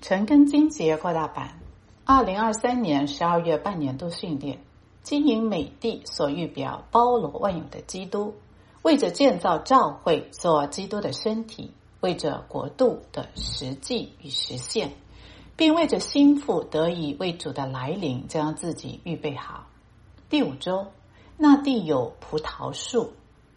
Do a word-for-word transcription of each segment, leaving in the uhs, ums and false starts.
陈根金节扩大版，二零二三年十二月半年度训练，经营美地所预表包罗万有的基督，为着建造教会做基督的身体，为着国度的实际与实现，并为着心腹得以为主的来临将自己预备好。第五周，那地有葡萄树。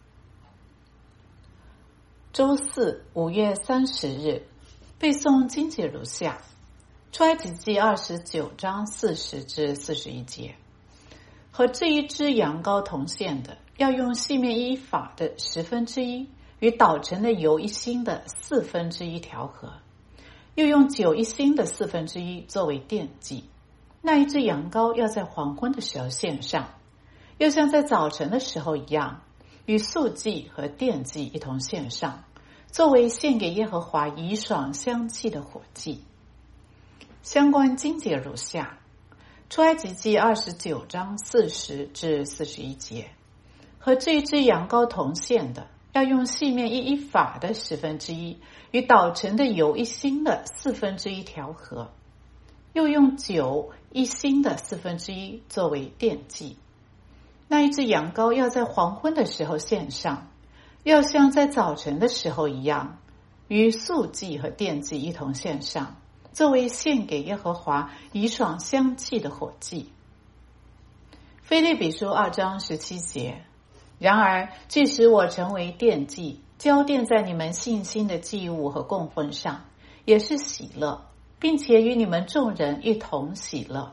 周四五月三十日，背诵经节如下：出埃及记二十九章四十至四十一节，和这一只羊羔同献的，要用细面一法的十分之一与捣成的油一星的四分之一调和，又用酒一星的四分之一作为奠祭。那一只羊羔要在黄昏的时候献上，又像在早晨的时候一样，与素祭和奠祭一同献上，作为献给耶和华以爽香气的火祭。相关经节如下：出埃及记二十九章四十至四十一节，和这一只羊羔同献的，要用细面一一法的十分之一与捣成的油一星的四分之一调和，又用酒一星的四分之一作为奠祭。那一只羊羔要在黄昏的时候献上，要像在早晨的时候一样，与素祭和奠祭一同献上，作为献给耶和华以爽香气的火祭。腓立比书二章十七节，然而即使我成为奠祭，浇奠在你们信心的祭物和供奉上，也是喜乐，并且与你们众人一同喜乐。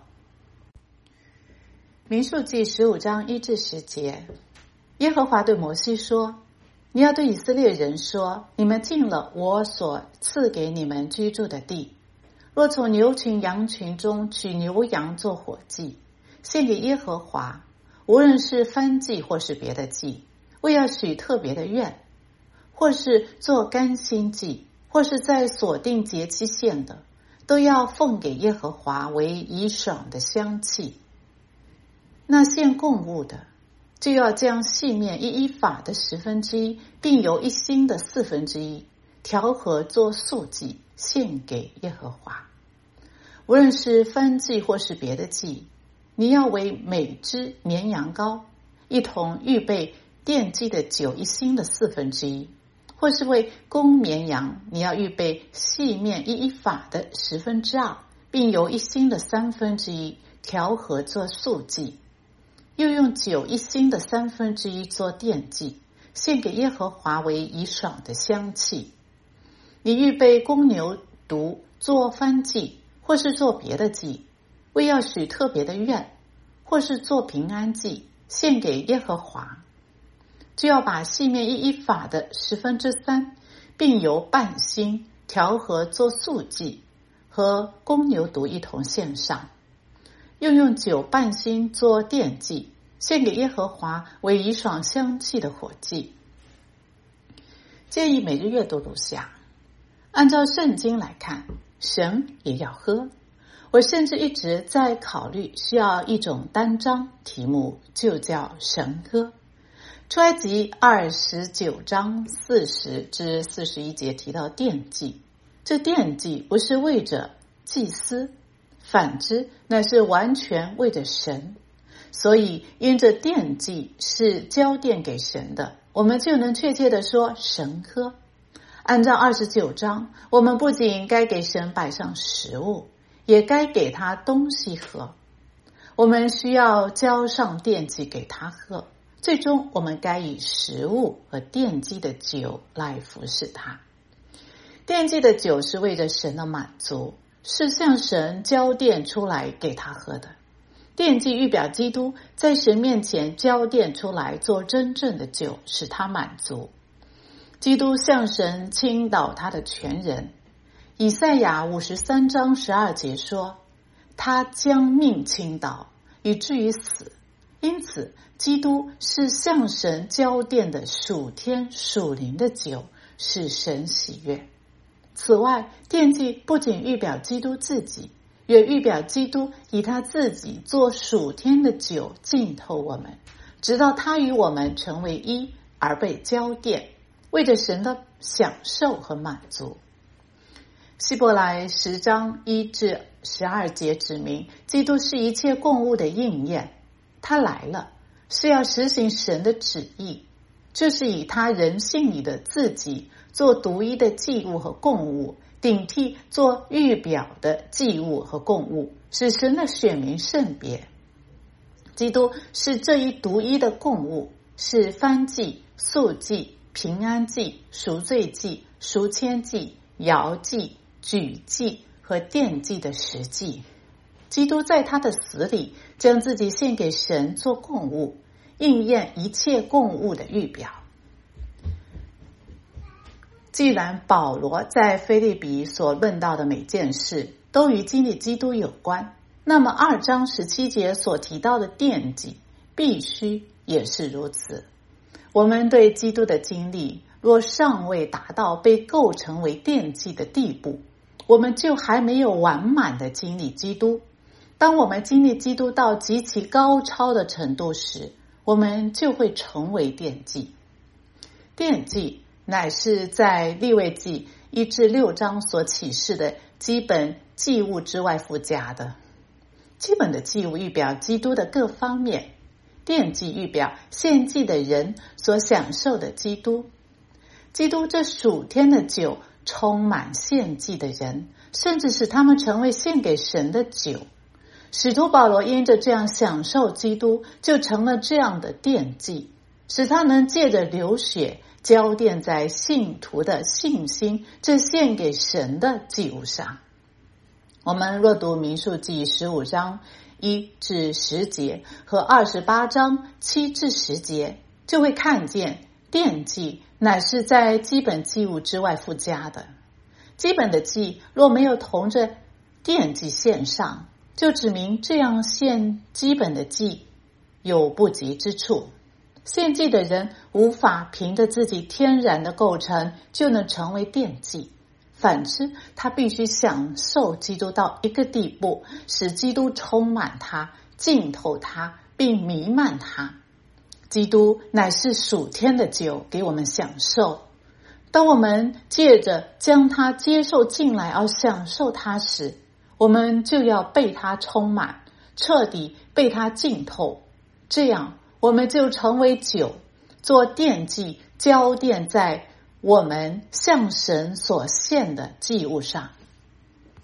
民数记十五章一至十节，耶和华对摩西说：你要对以色列人说，你们进了我所赐给你们居住的地，若从牛群羊群中取牛羊做火祭，献给耶和华，无论是燔祭或是别的祭，为要许特别的愿，或是做甘心祭，或是在锁定节期献的，都要奉给耶和华为以爽的香气。那献供物的，就要将细面一一法的十分之一，并油一星的四分之一调和做素祭，献给耶和华。无论是燔祭或是别的祭，你要为每只绵羊羔一同预备奠祭的酒一星的四分之一，或是为公绵羊，你要预备细面一一法的十分之二，并油一星的三分之一调和做素祭，又用酒一星的三分之一做奠祭，献给耶和华为以爽的香气。你预备公牛犊做燔祭，或是做别的祭，为要许特别的愿，或是做平安祭，献给耶和华，就要把细面一一法的十分之三，并由半星调和做素祭，和公牛犊一同献上，又用酒半星做奠祭，献给耶和华为以爽香气的火祭。建议每日阅读如下：按照圣经来看，神也要喝。我甚至一直在考虑需要一种单章，题目就叫神喝。出埃及二十九章四十至四十一节提到奠祭，这奠祭不是为着祭司，反之乃是完全为着神。所以因着奠祭是交奠给神的，我们就能确切地说神喝。按照二十九章，我们不仅该给神摆上食物，也该给他东西喝。我们需要交上奠祭给他喝，最终我们该以食物和奠祭的酒来服侍他。奠祭的酒是为着神的满足，是向神交奠出来给他喝的。奠祭预表基督在神面前交奠出来做真正的酒，使他满足。基督向神倾倒他的全人。以赛亚五十三章十二节说，他将命倾倒，以至于死。因此基督是向神交奠的属天属灵的酒，使神喜悦。此外，奠祭不仅预表基督自己，也预表基督以他自己做属天的酒浸透我们，直到他与我们成为一而被交奠，为着神的享受和满足。 希伯来十章一至十二节指明，基督是一切供物的应验，他来了是要实行神的旨意，这是以他人性里的自己做独一的祭物和供物，顶替做预表的祭物和供物，使神的选民圣别。基督是这一独一的供物，是燔祭、素祭、平安祭、赎罪祭、赎愆祭、摇祭、举祭和奠祭的实际。基督在他的死里将自己献给神做供物，应验一切供物的预表。既然保罗在腓立比所论到的每件事都与经历基督有关，那么二章十七节所提到的奠祭必须也是如此。我们对基督的经历若尚未达到被构成为奠祭的地步，我们就还没有完满的经历基督。当我们经历基督到极其高超的程度时，我们就会成为奠祭。奠祭乃是在利未记一至六章所启示的基本祭物之外附加的。基本的祭物预表基督的各方面，奠祭预表献祭的人所享受的基督。基督这属天的酒充满献祭的人，甚至使他们成为献给神的酒。使徒保罗因着这样享受基督，就成了这样的奠祭，使他能借着流血浇奠在信徒的信心这献给神的祭物上。我们若读民数记十五章一至十节和二十八章七至十节，就会看见奠祭乃是在基本祭物之外附加的。基本的祭若没有同着奠祭献上，就指明这样献基本的祭有不及之处。献祭的人无法凭着自己天然的构成就能成为奠祭，反之他必须享受基督到一个地步，使基督充满他，浸透他，并弥漫他。基督乃是属天的酒给我们享受，当我们借着将他接受进来而享受他时，我们就要被他充满，彻底被他浸透，这样我们就成为酒，做奠祭，浇奠在我们向神所献的祭物上。